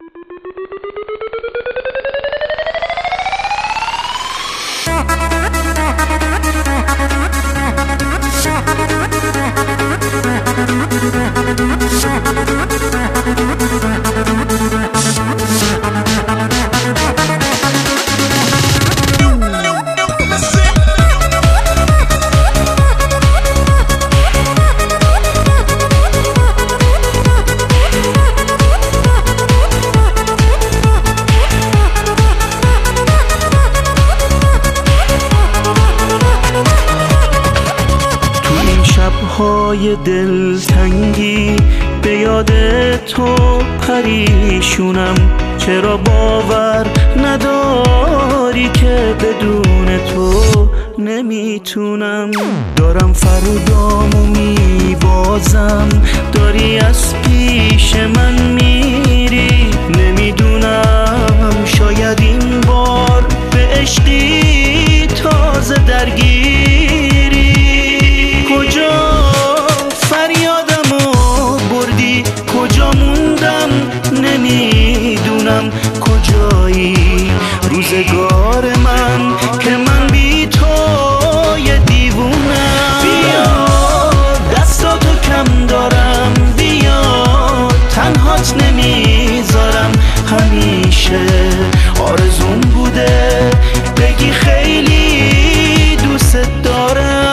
های دلتنگی به یاد تو پریشونم. چرا باور نداری که بدون تو نمیتونم؟ دارم فرودامو میبازم، داری از پیش من میری. نمیدونم شاید این بار به عشقی تازه درگیری. کجا فریادمو بردی؟ کجا موندم نمیدونم. کجایی روزگار من که من بی تو یه دیوونم؟ بیا دستاتو کم دارم، بیا تنهات نمیذارم. همیشه آرزوم بوده بگی خیلی دوست دارم.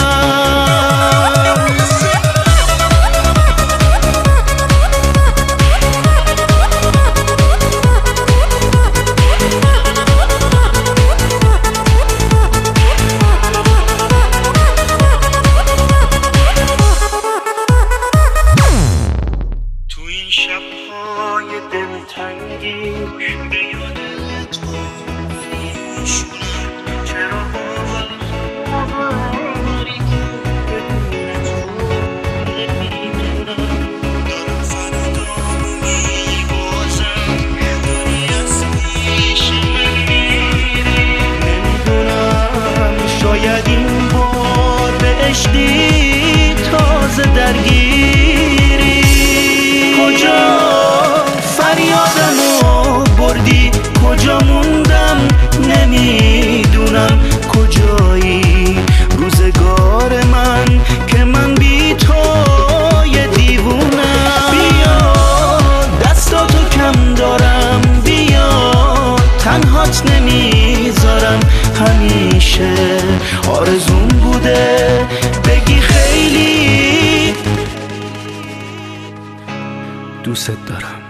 شب‌های دلتنگی به یاد تو میشونم. چرا باوری که بدون تو نمیدونم؟ دارم فرودامو میبازم، داری از پیش من میری. نمیدونم شاید این بار به عشقی تازه درگیری. کجا فریادمو بردی؟ کجا موندم نمیدونم. کجایی روزگار من که من بی تو یه دیوونم؟ بیا دستاتو کم دارم، بیا تنهات نمیذارم. همیشه آرزوم بوده بگی خیلی دوست دارم.